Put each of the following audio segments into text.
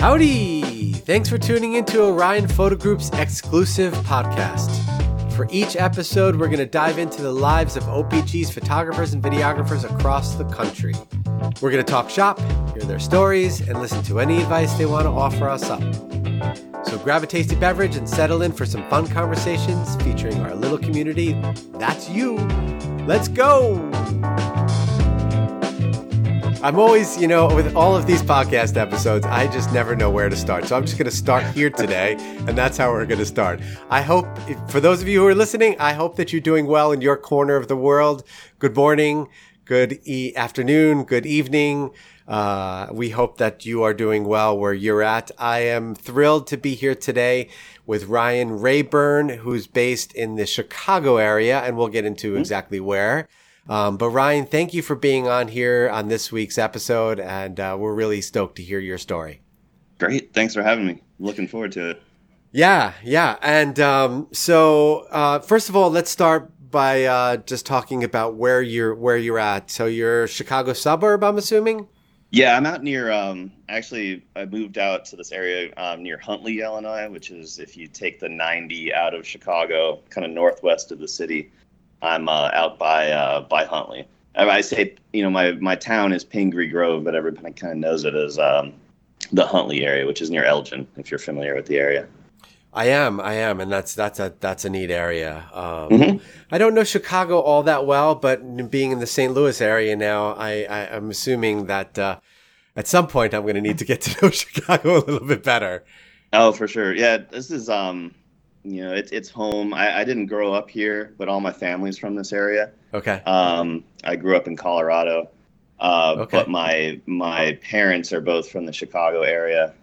Howdy! Thanks for tuning into Orion Photo Group's exclusive podcast. For each episode, we're going to dive into the lives of OPG's photographers and videographers across the country. We're going to talk shop, hear their stories, and listen to any advice they want to offer us up. So grab a tasty beverage and settle in for some fun conversations featuring our little community. That's you. Let's go! I'm always, with all of these podcast episodes, I just never know where to start. So I'm just going to start here today, and that's how we're going to start. I hope, for those of you who are listening, I hope that you're doing well in your corner of the world. Good morning, good afternoon, good evening. We hope that you are doing well where you're at. I am thrilled to be here today with Ryan Rayburn, who's based in the Chicago area, and we'll get into exactly where. But Ryan, thank you for being on here on this week's episode, and we're really stoked to hear your story. Great. Thanks for having me. Looking forward to it. Yeah. And so first of all, let's start by just talking about where you're at. So you're a Chicago suburb, I'm assuming? Yeah, I'm out near, actually, I moved out to this area near Huntley, Illinois, which is if you take the 90 out of Chicago, kind of northwest of the city. I'm out by Huntley. I say, my town is Pingree Grove, but everybody kind of knows it as the Huntley area, which is near Elgin, if you're familiar with the area. I am, and that's a neat area. I don't know Chicago all that well, but being in the St. Louis area now, I'm assuming that at some point I'm going to need to get to know Chicago a little bit better. Oh, for sure. Yeah, this is it's home. I didn't grow up here, but all my family's from this area. Okay. I grew up in Colorado, but my parents are both from the Chicago area,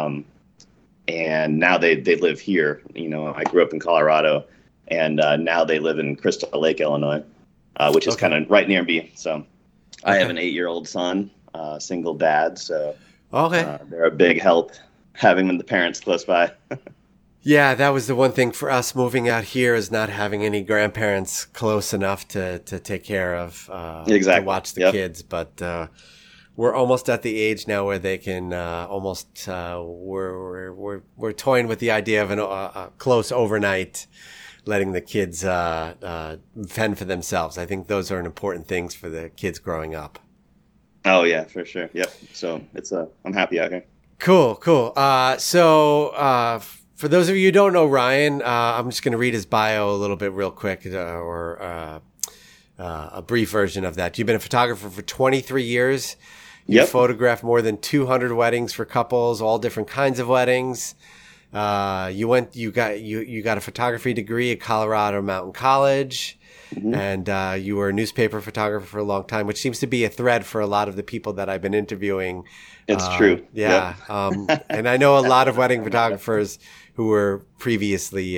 and now they live here. I grew up in Colorado, and now they live in Crystal Lake, Illinois, which is kind of right near me. So I have an 8-year-old son, single dad, so they're a big help having the parents close by. Yeah, that was the one thing for us moving out here is not having any grandparents close enough to take care of, to watch the kids. But we're almost at the age now where they can almost we're toying with the idea of a close overnight, letting the kids fend for themselves. I think those are important things for the kids growing up. Oh yeah, for sure. Yep. So I'm happy out here. Cool. For those of you who don't know Ryan, I'm just going to read his bio a little bit real quick, or a brief version of that. You've been a photographer for 23 years. You photographed more than 200 weddings for couples, all different kinds of weddings. You got a photography degree at Colorado Mountain College, and you were a newspaper photographer for a long time, which seems to be a thread for a lot of the people that I've been interviewing. It's true. Yeah. Yep. And I know a lot of wedding photographers who were previously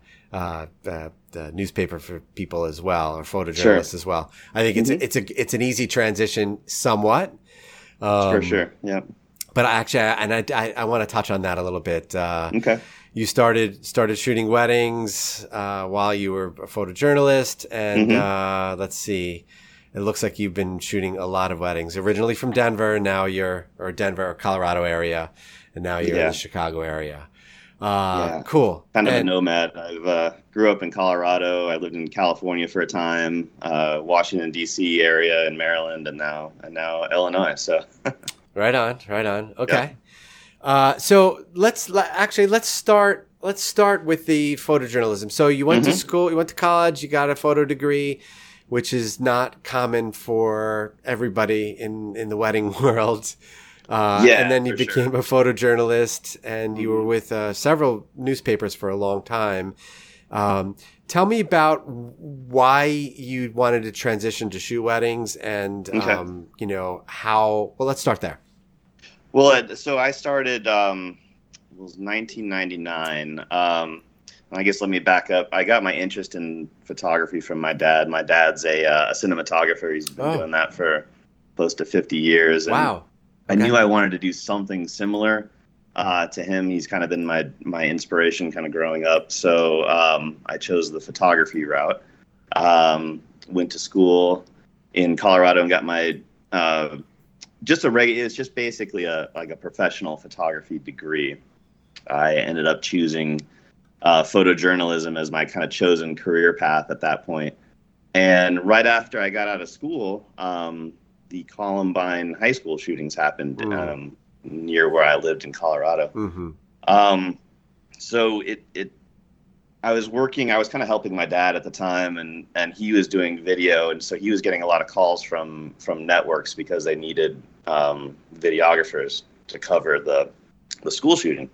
the newspaper for people as well, or photojournalists as well. I think it's an easy transition somewhat. For sure. Yeah. But actually, I want to touch on that a little bit. Okay. You started shooting weddings while you were a photojournalist, and let's see. It looks like you've been shooting a lot of weddings. Originally from Denver, and now Denver or Colorado area, and now you're in the Chicago area. Cool. Kind of a nomad. I grew up in Colorado. I lived in California for a time, Washington D.C. area in Maryland, and now Illinois. So. Right on. Okay. Yeah. So let's start with the photojournalism. So you went to school, you went to college, you got a photo degree, which is not common for everybody in the wedding world. And then you became a photojournalist, and you were with several newspapers for a long time. Tell me about why you wanted to transition to shoot weddings, and how. Well, let's start there. Well, so I started. It was 1999. I guess let me back up. I got my interest in photography from my dad. My dad's a cinematographer. He's been doing that for close to 50 years. And wow. I knew I wanted to do something similar to him. He's kind of been my inspiration kind of growing up. So I chose the photography route. Went to school in Colorado and got my It's just basically a professional photography degree. I ended up choosing photojournalism as my kind of chosen career path at that point. And right after I got out of school, the Columbine high school shootings happened near where I lived in Colorado. Mm-hmm. So I was kind of helping my dad at the time, and he was doing video, and so he was getting a lot of calls from networks because they needed videographers to cover the school shooting.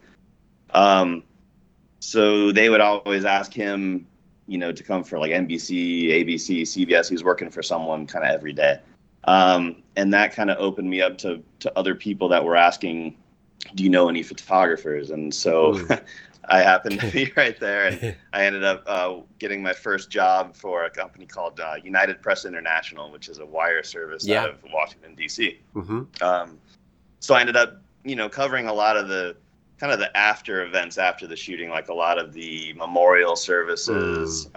So they would always ask him, to come for like NBC, ABC, CBS. He was working for someone kind of every day. And that kind of opened me up to other people that were asking, do you know any photographers? And so I happened to be right there, and I ended up getting my first job for a company called United Press International, which is a wire service out of Washington, D.C. Mm-hmm. So I ended up, covering a lot of the kind of the after events after the shooting, like a lot of the memorial services.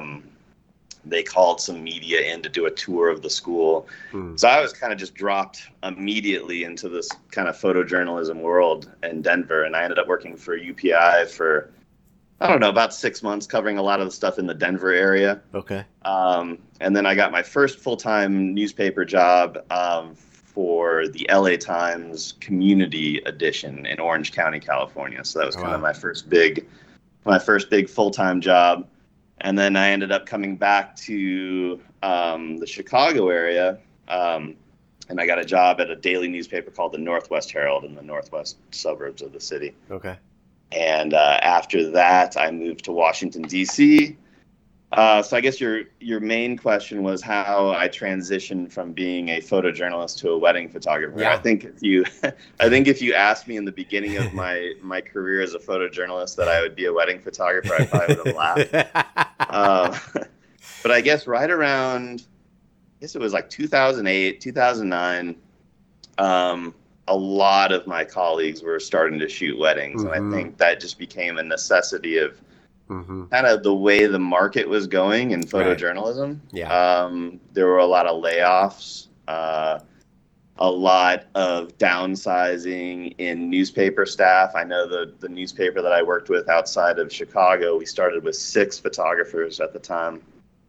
They called some media in to do a tour of the school. So I was kind of just dropped immediately into this kind of photojournalism world in Denver. And I ended up working for UPI for, I don't know, about 6 months, covering a lot of the stuff in the Denver area. Okay. And then I got my first full-time newspaper job for the LA Times community edition in Orange County, California. So that was kind of my first big full-time job. And then I ended up coming back to the Chicago area, and I got a job at a daily newspaper called the Northwest Herald in the northwest suburbs of the city. Okay. And after that, I moved to Washington, D.C. So I guess your main question was how I transitioned from being a photojournalist to a wedding photographer. Yeah. I think if you asked me in the beginning of my career as a photojournalist that I would be a wedding photographer, I probably would have laughed. But I guess right around, it was like 2008, 2009, a lot of my colleagues were starting to shoot weddings. Mm-hmm. And I think that just became a necessity of kind of the way the market was going in photojournalism. Right. Yeah. There were a lot of layoffs, a lot of downsizing in newspaper staff. I know the newspaper that I worked with outside of Chicago, we started with 6 photographers at the time.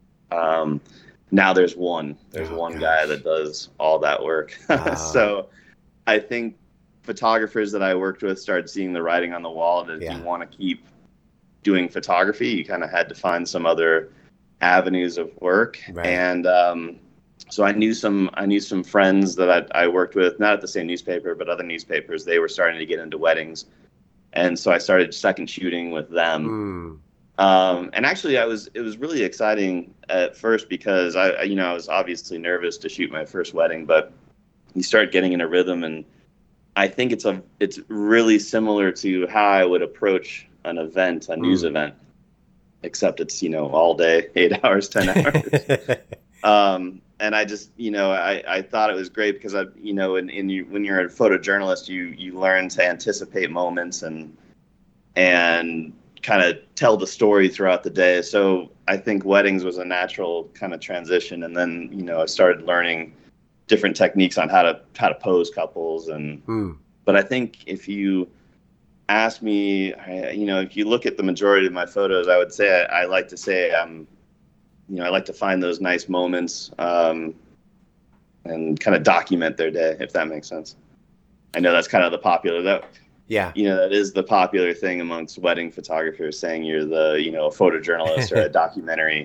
Now there's one. There's one guy that does all that work. So I think photographers that I worked with started seeing the writing on the wall that if you want to keep doing photography, you kind of had to find some other avenues of work. Right. And so I knew some friends that I worked with, not at the same newspaper, but other newspapers. They were starting to get into weddings. And so I started second shooting with them. And actually it was really exciting at first because I was obviously nervous to shoot my first wedding, but you start getting in a rhythm, and I think it's really similar to how I would approach an event, a news event, except it's, all day, 8 hours, 10 hours. And I just, I thought it was great because when you're a photojournalist, you learn to anticipate moments and kind of tell the story throughout the day. So I think weddings was a natural kind of transition. And then, I started learning different techniques on how to pose couples. But I think if you ask me, if you look at the majority of my photos, I would say I like to say I like to find those nice moments and kind of document their day, if that makes sense. I know that's kind of the popular that is the popular thing amongst wedding photographers, saying you're the a photojournalist or a documentary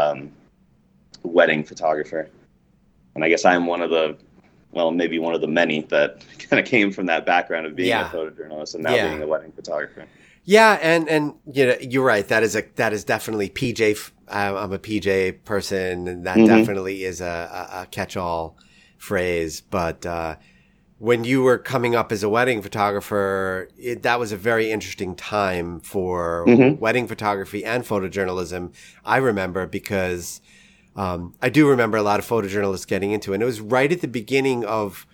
wedding photographer. And I guess I'm maybe one of the many that kind of came from that background of being a photojournalist and now being a wedding photographer. Yeah, and you're right. That is definitely PJ. I'm a PJ person, and that definitely is a catch-all phrase. But when you were coming up as a wedding photographer, that was a very interesting time for wedding photography and photojournalism. I remember because I do remember a lot of photojournalists getting into it. And it was right at the beginning of,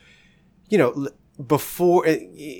before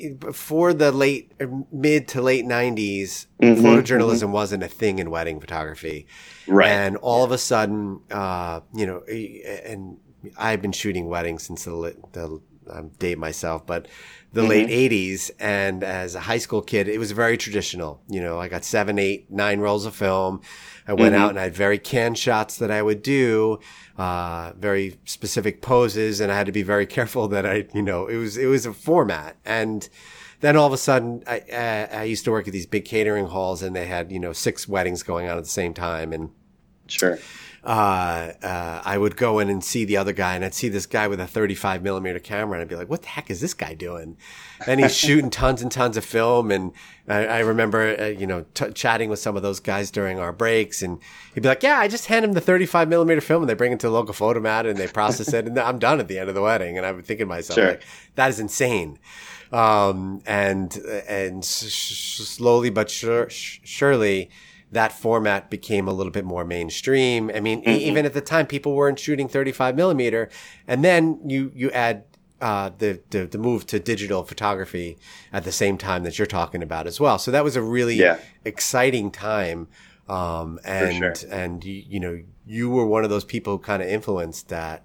the mid to late 90s, photojournalism wasn't a thing in wedding photography. Right. And all of a sudden, and I've been shooting weddings since the date myself, but the late 80s. And as a high school kid, it was very traditional. You know, I got 7, 8, 9 rolls of film. I went out and I had very canned shots that I would do, very specific poses. And I had to be very careful that it was a format. And then all of a sudden, I used to work at these big catering halls, and they had, 6 weddings going on at the same time. And sure. I would go in and see the other guy, and I'd see this guy with a 35 millimeter camera, and I'd be like, what the heck is this guy doing? And he's shooting tons and tons of film. And I remember, chatting with some of those guys during our breaks, and he'd be like, yeah, I just hand him the 35 millimeter film, and they bring it to the local photomat and they process it, and I'm done at the end of the wedding. And I would think to myself, like, that is insane. And slowly but surely that format became a little bit more mainstream. I mean, even at the time, people weren't shooting 35 millimeter. And then you add, the move to digital photography at the same time that you're talking about as well. So that was a really exciting time. And you were one of those people who kind of influenced that,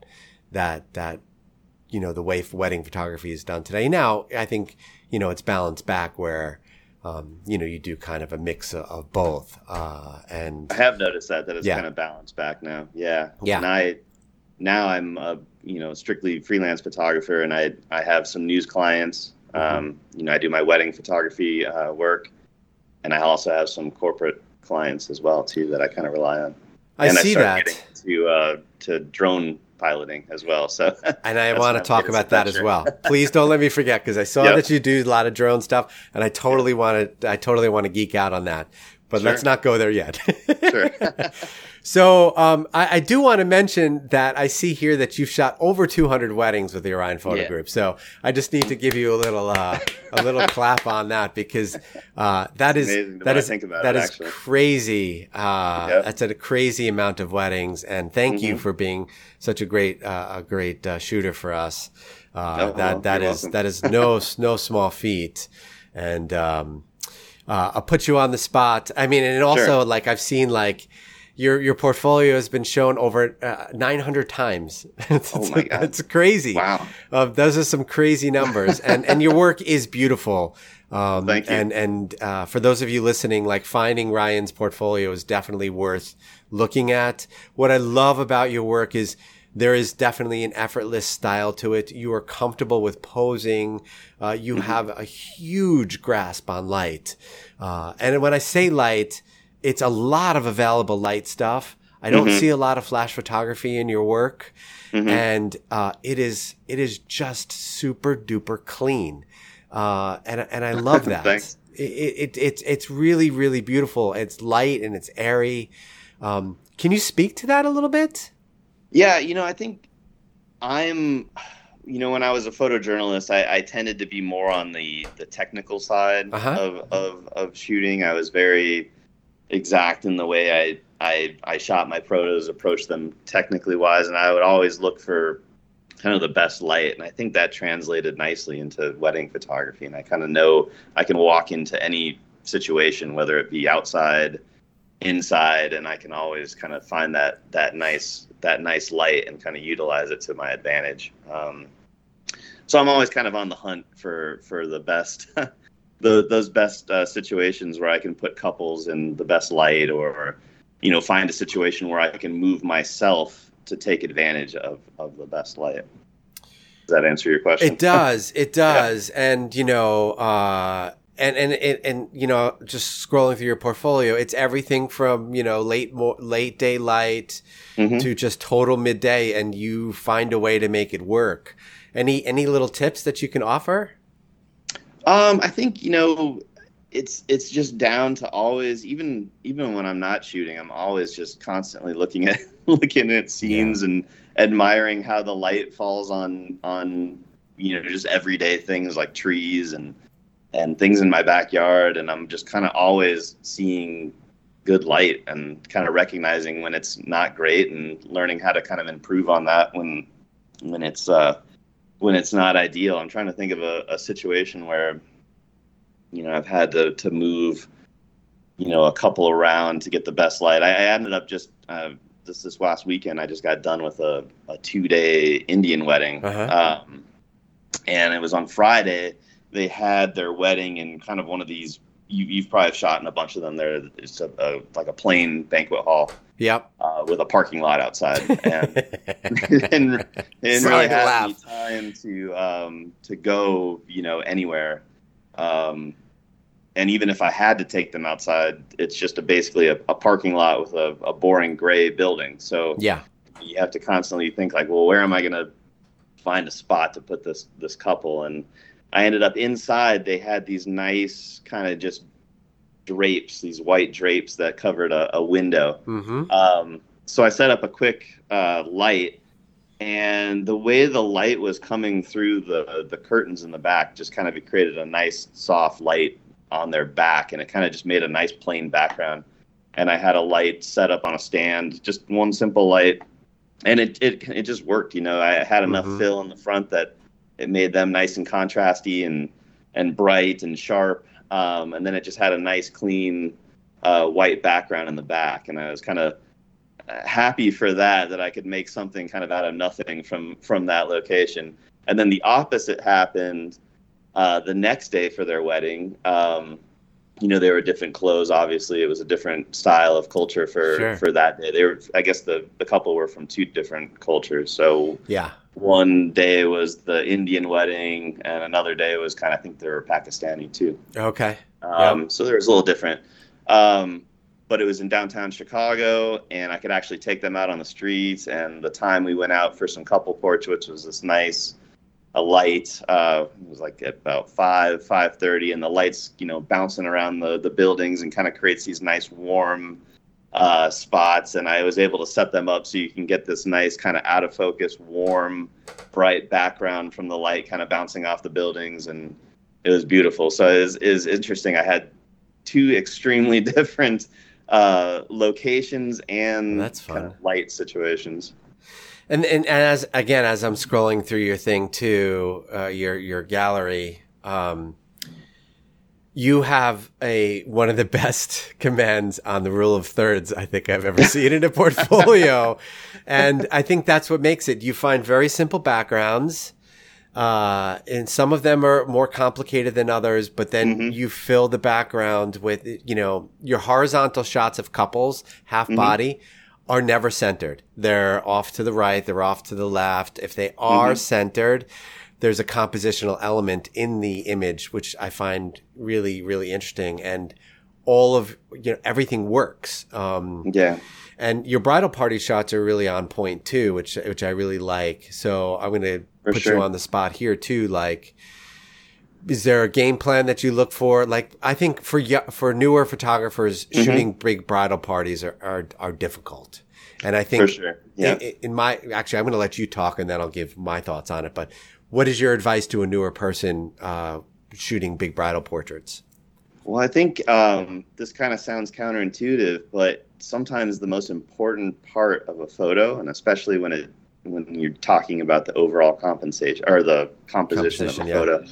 the way wedding photography is done today. Now, I think, it's balanced back where, you do kind of a mix of both. And I have noticed that it's kind of balanced back now. Yeah. Yeah. And now I'm a, strictly freelance photographer, and I have some news clients. I do my wedding photography, work, and I also have some corporate clients as well too, that I kind of rely on. I see that. To drone piloting as well. So, and I want to talk about that as well. Please don't let me forget, because I saw that you do a lot of drone stuff, and I totally want to geek out on that. But let's not go there yet. Sure. So I do want to mention that I see here that you've shot over 200 weddings with the Orion Photo Group. So I just need to give you a little clap on that, because that is crazy. That's a crazy amount of weddings, and thank you for being such a great shooter for us. That is no small feat, and I'll put you on the spot. I mean, and also like I've seen like your portfolio has been shown over 900 times. Oh my God. It's crazy. Wow. Those are some crazy numbers, and your work is beautiful. Thank you. And for those of you listening, like finding Ryan's portfolio is definitely worth looking at. What I love about your work is there is definitely an effortless style to it. You are comfortable with posing. You have a huge grasp on light. And when I say light, it's a lot of available light stuff. I don't see a lot of flash photography in your work. And it is just super duper clean. And I love that. Thanks. It's really, really beautiful. It's light and it's airy. Can you speak to that a little bit? Yeah, I think when I was a photojournalist, I tended to be more on the technical side of shooting. I was very exact in the way I shot my photos, approached them technically wise, and I would always look for kind of the best light. And I think that translated nicely into wedding photography. And I kind of know I can walk into any situation, whether it be outside, inside, and I can always kind of find that nice light and kind of utilize it to my advantage. So I'm always kind of on the hunt for the best, those best situations where I can put couples in the best light, or find a situation where I can move myself to take advantage of the best light. Does that answer your question? It does. And And just scrolling through your portfolio, it's everything from, late daylight to just total midday, and you find a way to make it work. Any little tips that you can offer? I think, it's just down to always, even when I'm not shooting, I'm always just constantly looking at scenes and admiring how the light falls on just everyday things like trees and things in my backyard, and I'm just kind of always seeing good light and kind of recognizing when it's not great and learning how to kind of improve on that when it's not ideal. I'm trying to think of a situation where I've had to move a couple around to get the best light. I ended up just this last weekend I just got done with a 2-day Indian wedding. And it was on Friday. They had their wedding in kind of one of these. You've probably shot in a bunch of them. There, it's like a plain banquet hall. Yep. With a parking lot outside, and really had any time to go, anywhere. And even if I had to take them outside, it's just basically a parking lot with a boring gray building. So yeah, you have to constantly think like, well, where am I going to find a spot to put this couple? And I ended up inside. They had these nice kind of just drapes, these white drapes that covered a window. Mm-hmm. So I set up a quick light, and the way the light was coming through the curtains in the back just kind of created a nice soft light on their back, and it kind of just made a nice plain background. And I had a light set up on a stand, just one simple light, and it just worked. I had enough fill in the front that it made them nice and contrasty and bright and sharp. And then it just had a nice, clean, white background in the back. And I was kind of happy for that I could make something kind of out of nothing from that location. And then the opposite happened the next day for their wedding. They were different clothes. Obviously, it was a different style of culture for that day. I guess the couple were from two different cultures. So yeah. One day was the Indian wedding, and another day was I think they were Pakistani too. Okay. So there was a little different. But it was in downtown Chicago, and I could actually take them out on the streets. And the time we went out for some couple portraits was this nice light. It was like at about 5:30, and the lights, bouncing around the buildings and kind of creates these nice warm spots. And I was able to set them up so you can get this nice kind of out of focus, warm, bright background from the light kind of bouncing off the buildings, and it was beautiful. So it is interesting. I had two extremely different locations and that's fun. Kind of light situations. And as I'm scrolling through your thing too, your gallery, you have one of the best commands on the rule of thirds I think I've ever seen in a portfolio. And I think that's what makes it. You find very simple backgrounds. And some of them are more complicated than others, but then you fill the background with, your horizontal shots of couples, half body, are never centered. They're off to the right. They're off to the left. If they are centered, there's a compositional element in the image, which I find really, really interesting. And all of, everything works. Yeah. And your bridal party shots are really on point too, which I really like. So I'm going to put you on the spot here too. Like, is there a game plan that you look for? Like, I think for newer photographers, shooting big bridal parties are difficult. And I think for sure. Yeah. Actually, I'm going to let you talk and then I'll give my thoughts on it. But what is your advice to a newer person shooting big bridal portraits? Well, I think this kind of sounds counterintuitive, but sometimes the most important part of a photo, and especially when you're talking about the overall compensation or the composition of a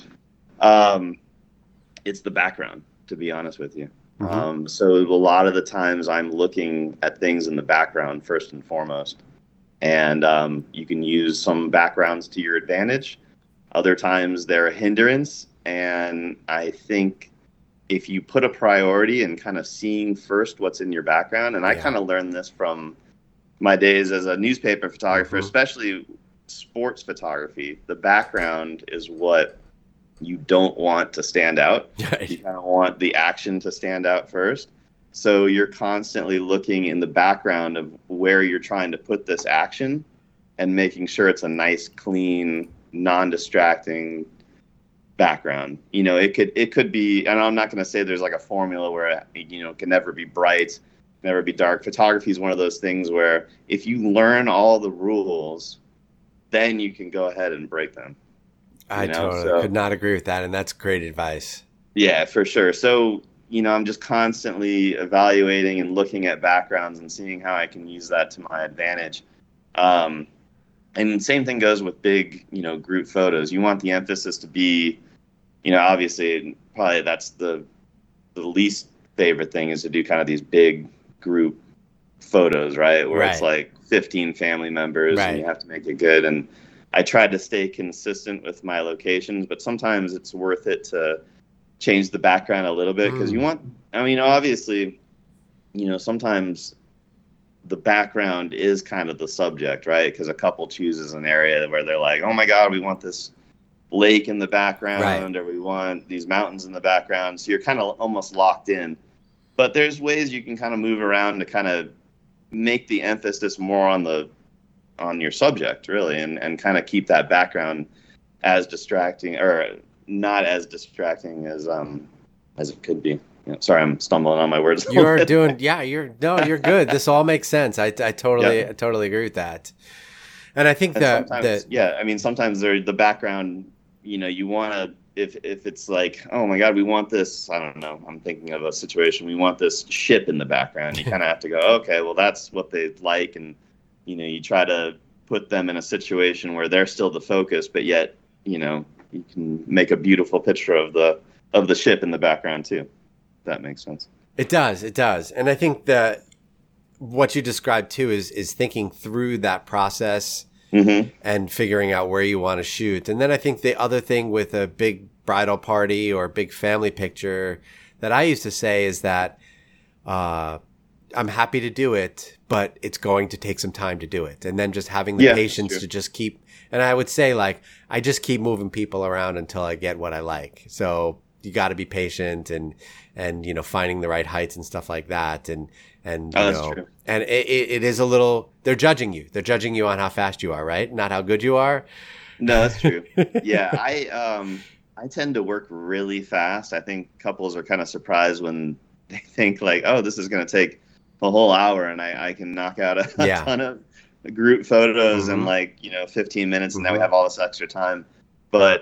photo, it's the background, to be honest with you. So a lot of the times I'm looking at things in the background first and foremost, and you can use some backgrounds to your advantage. Other times they're a hindrance, and I think if you put a priority in kind of seeing first what's in your background, and I kind of learned this from my days as a newspaper photographer, especially sports photography, the background is what you don't want to stand out. You kind of want the action to stand out first. So you're constantly looking in the background of where you're trying to put this action and making sure it's a nice, clean, non-distracting background. It could be, and I'm not going to say there's like a formula where it can never be bright, never be dark. Photography is one of those things where if you learn all the rules, then you can go ahead and break them. I totally could not agree with that, and that's great advice. Yeah, for sure. So I'm just constantly evaluating and looking at backgrounds and seeing how I can use that to my advantage. And same thing goes with big, group photos. You want the emphasis to be, obviously, probably that's the least favorite thing is to do kind of these big group photos, right? Where it's like 15 family members and you have to make it good. And I try to stay consistent with my locations, but sometimes it's worth it to change the background a little bit because obviously, sometimes the background is kind of the subject, right? Because a couple chooses an area where they're like, oh my God, we want this lake in the background, or we want these mountains in the background. So you're kind of almost locked in. But there's ways you can kind of move around to kind of make the emphasis more on your subject, really, and kind of keep that background as distracting, or not as distracting as it could be. Sorry, I'm stumbling on my words. You're doing, you're good. This all makes sense. I totally agree with that. And I think sometimes the background, you want to, if it's like, oh my God, we want this, I don't know, I'm thinking of a situation, we want this ship in the background. You kind of have to go, okay, well, that's what they like. And, you try to put them in a situation where they're still the focus, but yet, you can make a beautiful picture of the ship in the background too. That makes sense. It does. And I think that what you described too is thinking through that process and figuring out where you want to shoot. And then I think the other thing with a big bridal party or a big family picture that I used to say is that I'm happy to do it, but it's going to take some time to do it. And then just having the patience to just keep, and I would say like, I just keep moving people around until I get what I like. So you got to be patient and finding the right heights and stuff like that. And that's true. And it is a little, they're judging you. They're judging you on how fast you are, right? Not how good you are. No, that's true. Yeah. I tend to work really fast. I think couples are kind of surprised when they think like, oh, this is going to take a whole hour and I can knock out a ton of group photos in 15 minutes and then we have all this extra time. But,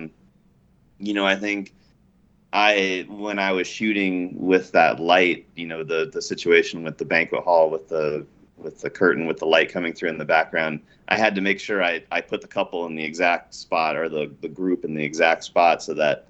I think when I was shooting with that light, the situation with the banquet hall with the curtain with the light coming through in the background, I had to make sure I put the couple in the exact spot or the group in the exact spot so that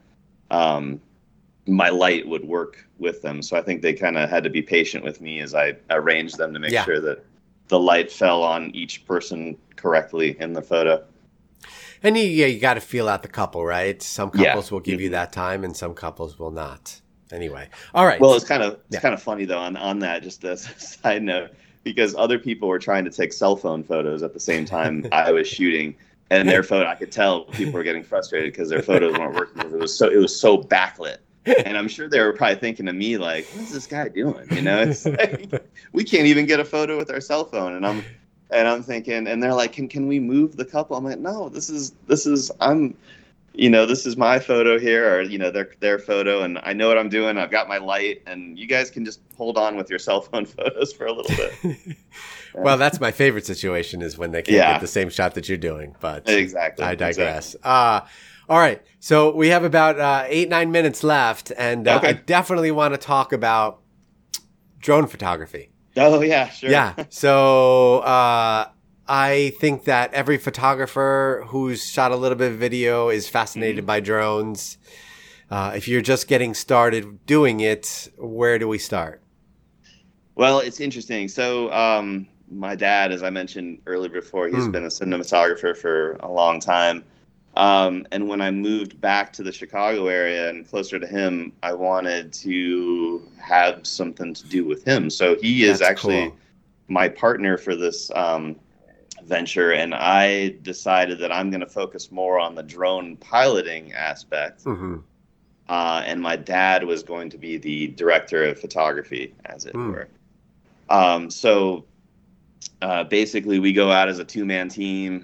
my light would work with them. So I think they kind of had to be patient with me as I arranged them to make sure that the light fell on each person correctly in the photo. And you got to feel out the couple, right? Some couples will give you that time, and some couples will not. Anyway, all right. Well, it's kind of funny though on that. Just as a side note, because other people were trying to take cell phone photos at the same time I was shooting, and their photo, I could tell people were getting frustrated because their photos weren't working. It was so backlit, and I'm sure they were probably thinking to me like, "What is this guy doing?" It's like, we can't even get a photo with our cell phone, and I'm thinking, and they're like, can we move the couple? I'm like, no, this is my photo here, or, their photo, and I know what I'm doing. I've got my light, and you guys can just hold on with your cell phone photos for a little bit. Well, that's my favorite situation is when they can't get the same shot that you're doing, but exactly. I digress. Exactly. All right. So we have about 8-9 minutes left, and I definitely want to talk about drone photography. Oh, yeah, sure. Yeah. So I think that every photographer who's shot a little bit of video is fascinated by drones. If you're just getting started doing it, where do we start? Well, it's interesting. So my dad, as I mentioned earlier before, he's been a cinematographer for a long time. And when I moved back to the Chicago area and closer to him, I wanted to have something to do with him. So he is actually my partner for this venture. And I decided that I'm going to focus more on the drone piloting aspect. And my dad was going to be the director of photography, as it were. So basically, we go out as a two-man team.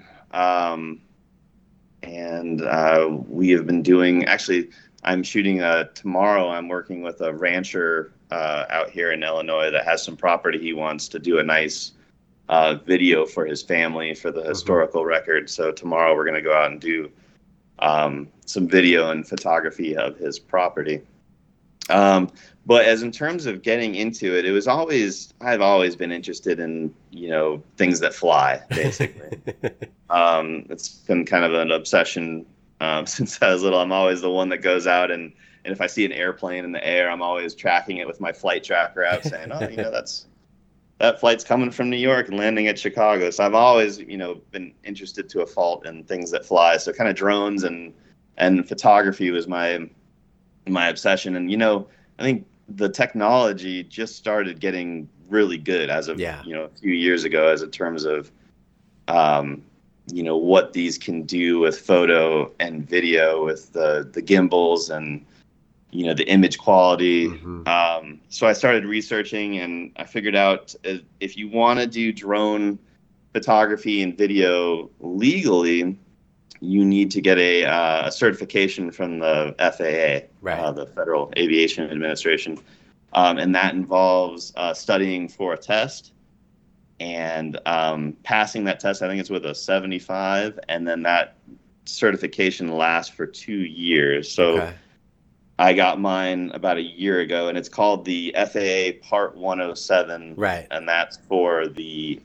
And we have been doing, actually, I'm shooting tomorrow. I'm working with a rancher out here in Illinois that has some property he wants to do a nice video for his family for the historical record. So tomorrow we're going to go out and do some video and photography of his property. But as in terms of getting into it, I've always been interested in, things that fly, basically. It's been kind of an obsession since I was little. I'm always the one that goes out and if I see an airplane in the air, I'm always tracking it with my flight tracker app saying, that flight's coming from New York and landing at Chicago. So I've always, been interested to a fault in things that fly. So kind of drones and photography was my obsession. And, I think the technology just started getting really good as of, a few years ago, as in terms of, what these can do with photo and video with the gimbals and, the image quality. Mm-hmm. So I started researching, and I figured out if you want to do drone photography and video legally, you need to get a certification from the FAA, right. The Federal Aviation Administration. And that involves studying for a test and passing that test. I think it's with a 75, and then that certification lasts for 2 years. So okay. I got mine about a year ago, and it's called the FAA Part 107, right? And that's for the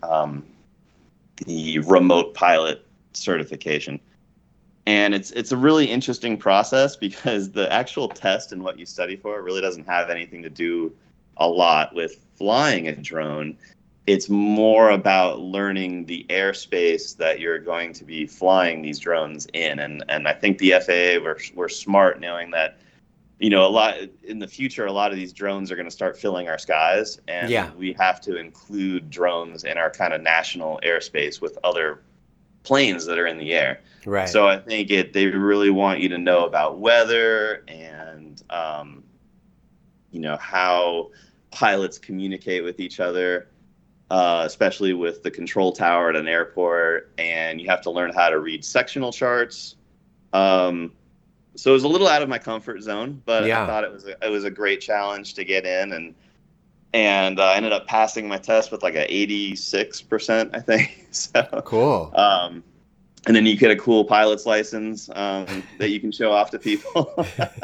remote pilot certification. And it's a really interesting process because the actual test and what you study for really doesn't have anything to do a lot with flying a drone. It's more about learning the airspace that you're going to be flying these drones in. And I think the FAA were smart, knowing that, a lot in the future, a lot of these drones are going to start filling our skies, and we have to include drones in our kind of national airspace with other planes that are in the air. Right. So I think they really want you to know about weather and, how pilots communicate with each other, especially with the control tower at an airport. And you have to learn how to read sectional charts. So it was a little out of my comfort zone, but I thought it was a great challenge to get in, and I ended up passing my test with like a 86%, I think. So cool. And then you get a cool pilot's license that you can show off to people.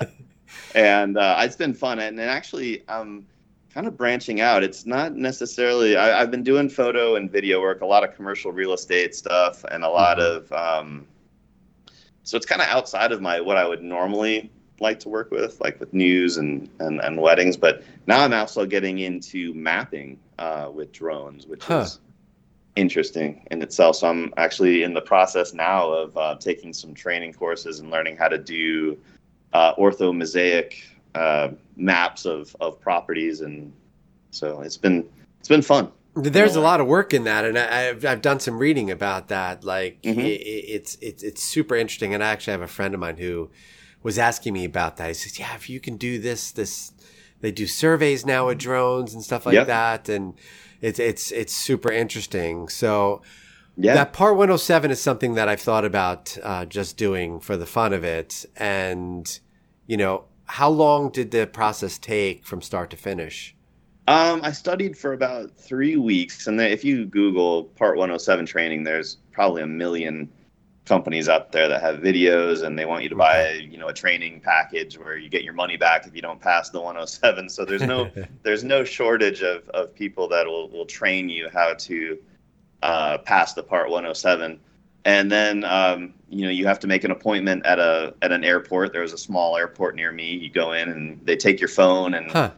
And it's been fun. And actually, I'm kind of branching out. It's not necessarily, I've been doing photo and video work, a lot of commercial real estate stuff, and a lot of, so it's kind of outside of what I would normally like to work with, like with news and weddings. But now I'm also getting into mapping with drones, which is interesting in itself. So I'm actually in the process now of taking some training courses and learning how to do orthomosaic maps of properties, and so it's been fun. There's a lot of work in that, and I've done some reading about that. Like it's super interesting, and I actually have a friend of mine who was asking me about that. He says, "Yeah, if you can do this, they do surveys now with drones and stuff like that, and it's super interesting." So that Part 107 is something that I've thought about just doing for the fun of it. And how long did the process take from start to finish? I studied for about 3 weeks, and if you Google Part 107 training, there's probably 1 million companies out there that have videos, and they want you to buy a training package where you get your money back if you don't pass the 107. So there's no shortage of people that will train you how to pass the Part 107. And then you have to make an appointment at an airport. There was a small airport near me. You go in and they take your phone and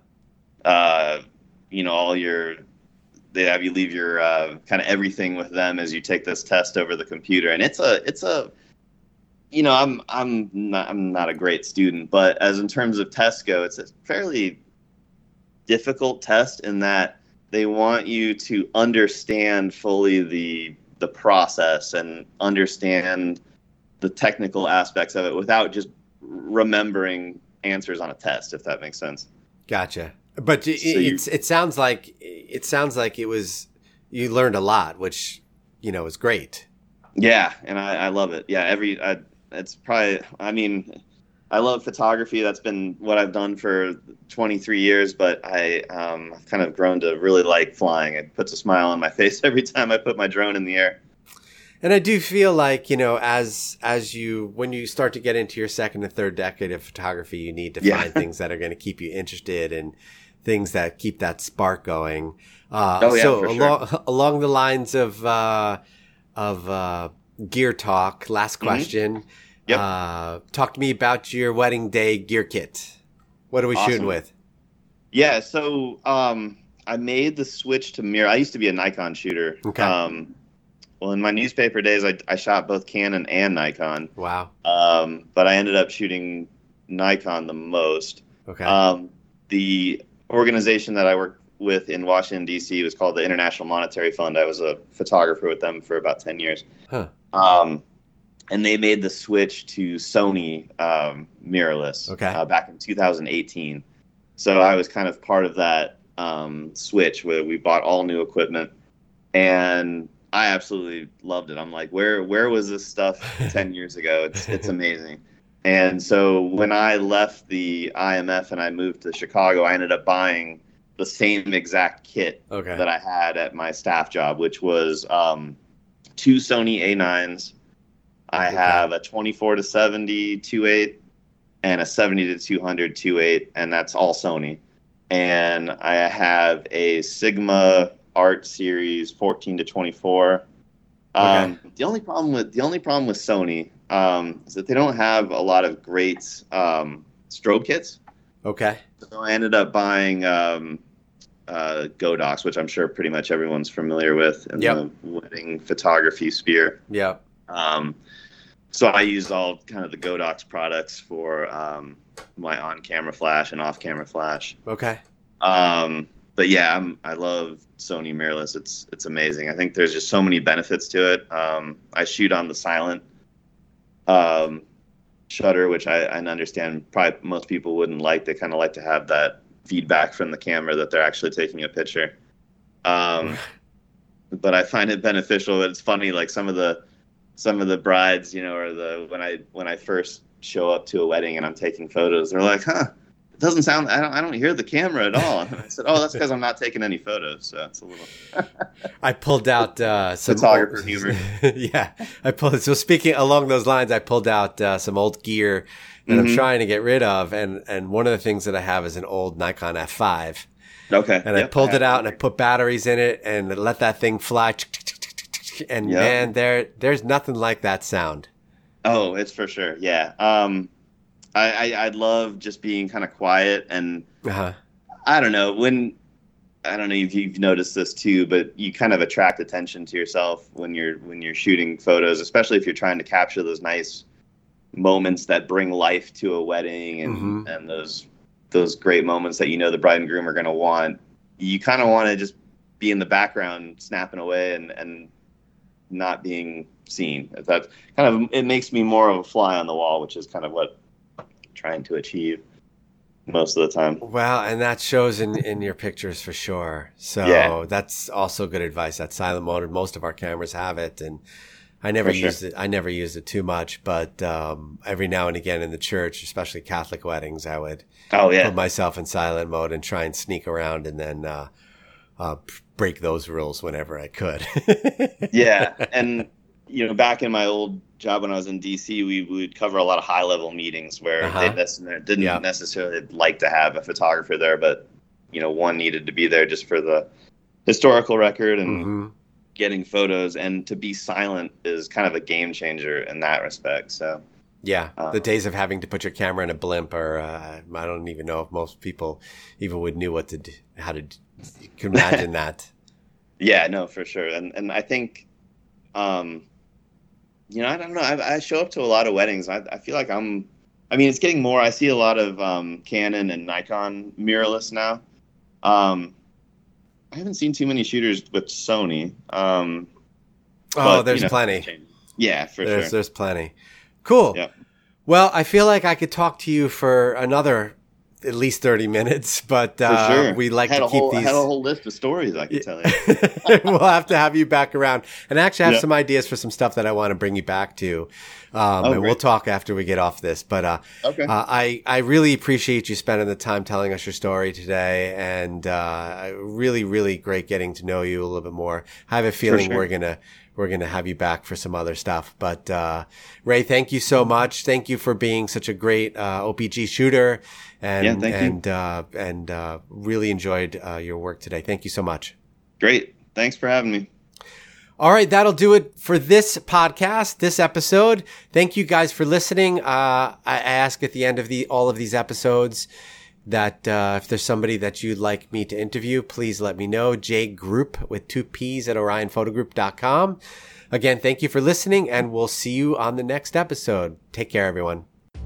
they have you leave your kind of everything with them as you take this test over the computer. And I'm not a great student, but as in terms of tests go, it's a fairly difficult test in that they want you to understand fully the process and understand the technical aspects of it without just remembering answers on a test, if that makes sense. Gotcha. But it sounds like it was, you learned a lot, which is great. Yeah, and I love it. Yeah, it's probably, I love photography. That's been what I've done for 23 years, but I've kind of grown to really like flying. It puts a smile on my face every time I put my drone in the air. And I do feel like, when you start to get into your second and third decade of photography, you need to find things that are going to keep you interested and things that keep that spark going. Along the lines of gear talk, last question. Talk to me about your wedding day gear kit. What are we shooting with? Yeah, so I made the switch to mirror. I used to be a Nikon shooter. Okay. Well, in my newspaper days, I shot both Canon and Nikon. Wow. But I ended up shooting Nikon the most. Okay. The organization that I worked with in Washington, D.C. was called the International Monetary Fund. I was a photographer with them for about 10 years. Huh. And they made the switch to Sony mirrorless back in 2018. So I was kind of part of that switch where we bought all new equipment, and I absolutely loved it. I'm like, where was this stuff 10 years ago? It's amazing. And so when I left the IMF and I moved to Chicago, I ended up buying the same exact kit that I had at my staff job, which was 2 Sony A9s. I have a 24-70 2.8 and a 70-200 2.8, and that's all Sony. And I have a Sigma Art Series 14-24. The only problem with Sony is that they don't have a lot of great strobe kits. Okay. So I ended up buying Godox, which I'm sure pretty much everyone's familiar with in the wedding photography sphere. Yeah. So I used all kind of the Godox products for my on-camera flash and off-camera flash. Okay. But yeah, I love Sony mirrorless. It's amazing. I think there's just so many benefits to it. I shoot on the silent shutter, which I understand probably most people wouldn't like. They kind of like to have that feedback from the camera that they're actually taking a picture. But I find it beneficial. It's funny, like some of the brides, or when I first show up to a wedding and I'm taking photos, they're like, "Huh, it doesn't sound. I don't hear the camera at all." And I said, "Oh, that's because I'm not taking any photos." So it's a little. I pulled out some photographer humor. Yeah, So speaking along those lines, I pulled out some old gear that I'm trying to get rid of, and one of the things that I have is an old Nikon F5. Okay. And I pulled it out and I put batteries in it and let that thing fly. And man, there's nothing like that sound. Oh, it's for sure. Yeah. I love just being kind of quiet, and I don't know if you've noticed this too, but you kind of attract attention to yourself when you're shooting photos, especially if you're trying to capture those nice moments that bring life to a wedding and those great moments that the bride and groom are going to want. You kind of want to just be in the background snapping away and not being seen. That kind of, it makes me more of a fly on the wall, which is kind of what I'm trying to achieve most of the time. Well, and that shows in your pictures for sure. So that's also good advice. That silent mode, most of our cameras have it, and I never used it. I never used it too much, but every now and again in the church, especially Catholic weddings, I would put myself in silent mode and try and sneak around, and then break those rules whenever I could. Yeah, and back in my old job when I was in DC, we would cover a lot of high-level meetings where they didn't necessarily like to have a photographer there, but one needed to be there just for the historical record and getting photos, and to be silent is kind of a game changer in that respect. So the days of having to put your camera in a blimp are I don't even know if most people even would knew what to do, how to you can imagine that. Yeah, no, for sure. And I think I don't know, I show up to a lot of weddings. I feel like it's getting more. I see a lot of Canon and Nikon mirrorless now. I haven't seen too many shooters with Sony. There's plenty. Yeah, for sure. There's plenty. Cool. Yep. Well, I feel like I could talk to you for another at least 30 minutes, but we like to keep these. I had a whole list of stories I could tell you. We'll have to have you back around. And actually I have some ideas for some stuff that I want to bring you back to. And we'll talk after we get off this. But I really appreciate you spending the time telling us your story today. And really, really great getting to know you a little bit more. I have a feeling we're going to have you back for some other stuff. But Ray, thank you so much. Thank you for being such a great OPG shooter. And really enjoyed your work today. Thank you so much. Great. Thanks for having me. All right, that'll do it for this podcast, this episode. Thank you guys for listening. I ask at the end of all of these episodes, that if there's somebody that you'd like me to interview, please let me know. jgroup with 2 P's at orionphotogroup.com. Again, thank you for listening, and we'll see you on the next episode. Take care, everyone.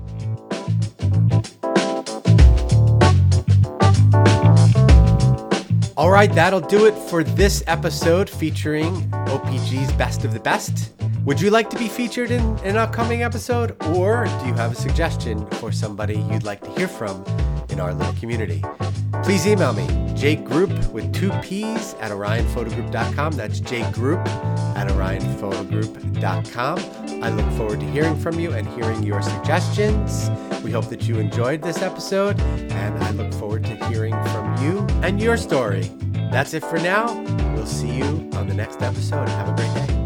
All right, that'll do it for this episode featuring OPG's Best of the Best. Would you like to be featured in an upcoming episode, or do you have a suggestion for somebody you'd like to hear from in our little community? Please email me, jgroup with 2 P's at orionphotogroup.com. That's jgroup at orionphotogroup.com. I look forward to hearing from you and hearing your suggestions. We hope that you enjoyed this episode, and I look forward to hearing from you and your story. That's it for now. We'll see you on the next episode. Have a great day.